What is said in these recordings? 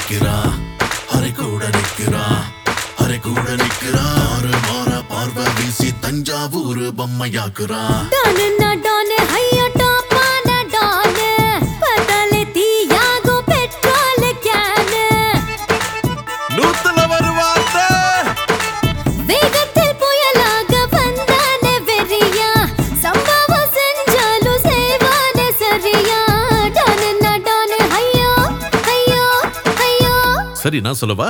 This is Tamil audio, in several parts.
நிக்கிறா ஹரி கூட நிக்கிறா ஹரி கூட நிக்கிறா ஆறு மாற பார்வை வீசி தஞ்சாவூர் பொம்மையாக்குறா டானு டானு ஹையா டாப்பான டானு பதலே தீயாகோ பெட்ரோல் கேனு நூத்துல வருவாத்தே வேகத்தில் புயலாக வந்தானே வெறியா சம்பவம் செஞ்சாலும் சேவானே சரியா டானு ஹையா ஹையா ஹையா சரி நான் சொல்லவா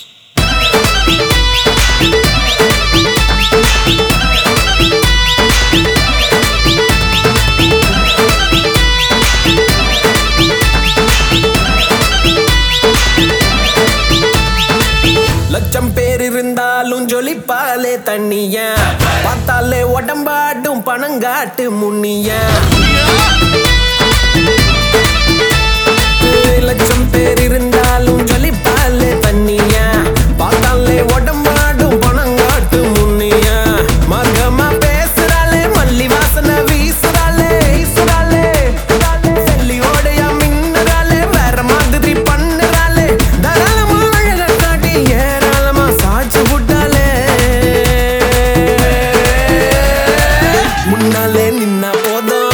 லட்சம் பேர் இருந்தாலும் ஜொலிப்பாலே தண்ணியா பார்த்தாலே உடம்பாடும் பணங்காட்டு முன்னியா லட்சம் பேர் இருந்தாலும் ஜொலிப்பாலே தண்ணியா பார்த்தாலே உடம்பாடும் பணங்காட்டு முன்னியா மர்க்கமா பேசுறாளே மல்லி வாசனை வீசுறாளே ஈசுறாளே செல்லியோடையா மின்னுறாளே வேற மாதிரி பண்ணுறாளே தாராளமா அழக காட்டி ஏராளமா சாட்சி விட்டாளே முன்னாலே நின்னா போதும்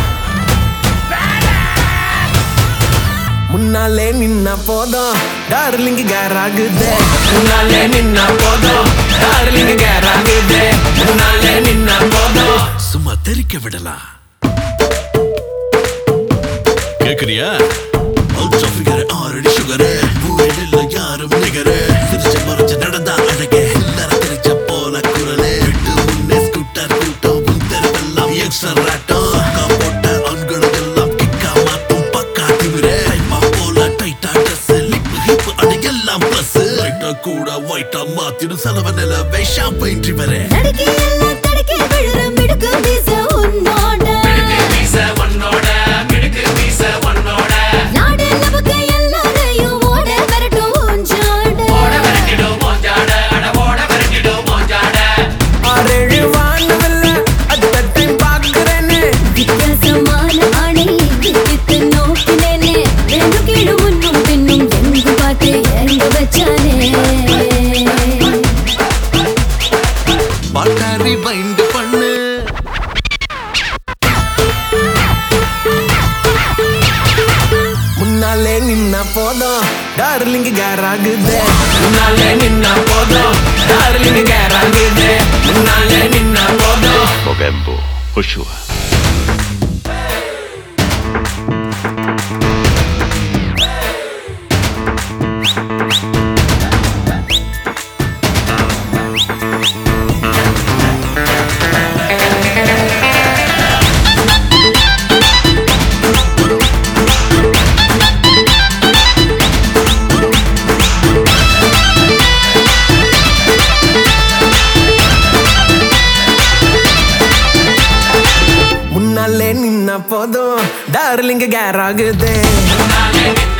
முன்னாலே நின்னா போதும் டார்லிங் கேராகுதே முன்னாலே நின்னா போதும் டார்லிங் கேராகுதே முன்னாலே நின்னா போதும் சும்மா தெரிக்க விடலாம் கேக்குறியா ஆறடி சுகரு ஊரில் யாரும் நிகரு சிரிச்ச மறைச்சு நடந்தா அழகே எல்லாரும் தெரிச்ச போல குரலே விட்டு முன்னே ஸ்கூட்டர் கூட்டம் தெருவெல்லாம் எக்ஸ்ட்ரா ராட்டம் போட்ட ஆண்களுக்கு எல்லாம் கிக்கா மாட்டும் பக்கா திமிரே டைமா போல டைட்டா ட்ரெஸ் லிப் ஹிப் அடி எல்லாம் பிளஸ் லைட்டா கூட ஒயிட்டா மாத்திடும் செலவு நிலவே ஷாம்பைன் ட்ரிவரே தடக்கி எல்லாம் தடக்கி விழுற மிடுக்கு வீச உன்னோட நாடு லபக்கு எல்லாரையும் ஓட வரட்டும் உஞ்சாட ஆறேழு வானவில்ல அத்த டைம் பார்க்கிறேனே வித்தியாசமான ஆணை வித்தித்து நோக்கினேனே ரெண்டு கீழு முன்னும் பின்னும் எங்கு பார்த்து எங்கு வச்சானே பாட்டாரி பைண்ட் பண்ணு முன்னாலே நின்னா போதும் டார்லிங் கேராகுதே முன்னாலே நின்னா போதும் டார்லிங் கேராகுதே முன்னாலே நின்னா போதும் Mogambo, Joshua. முன்னாலே நின்னா போதும் டார்லிங் கேராகுதே